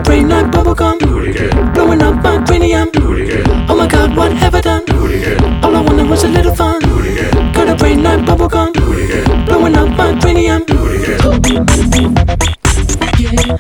brain like bubblegum. Blowing up my cranium. Oh my god, what have I done? All I wanted was a little fun. Got a brain like bubblegum. Blowing up my cranium. Yeah.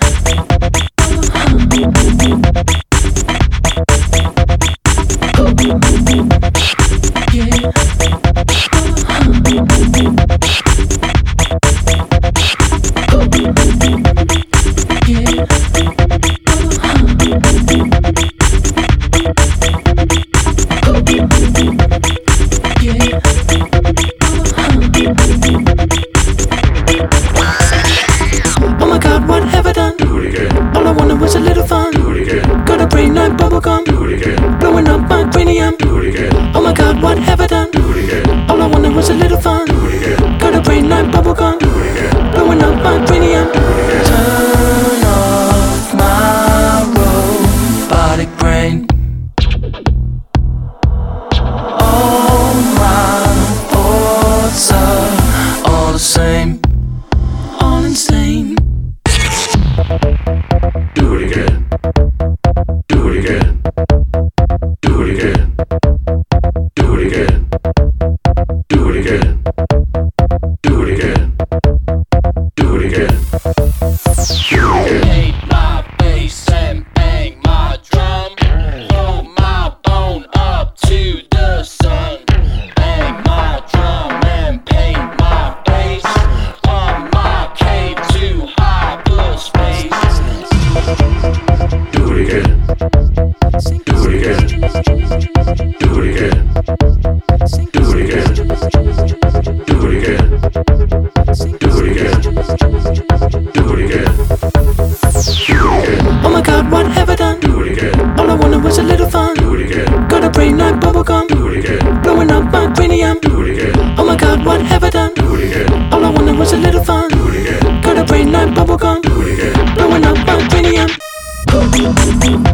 Oh my god, what have I done? All I wanted was a little fun. Got a brain like bubblegum. Blowing up my cranium. Oh my god, what have I done? All I wanted was a little fun. Got a brain like bubblegum. Blowing up my cranium. Turn off my robotic brain. All my thoughts are all the same. All insane. Do it again. Do it again. Do it again. Do it again. Do it again. Do it again. Do it again. Hate my bass and bang my drum. Throw my bone up to the sun. Bang my drum and paint my face. On my cave to hyperspace. Do it again. Do it again. Do it again. Do it again. Do it again. Do it again. Do it again. Oh my god, what have I done? Do it again. All I wanted was a little fun. Do it again. Got a brain like bubblegum. Do it again. Blowing up my cranium. Do it again. Oh my god, what have I done? Do it again. All I wanted was a little fun. Do it again. Got a brain like bubblegum. Do it again. Blowing up my cranium.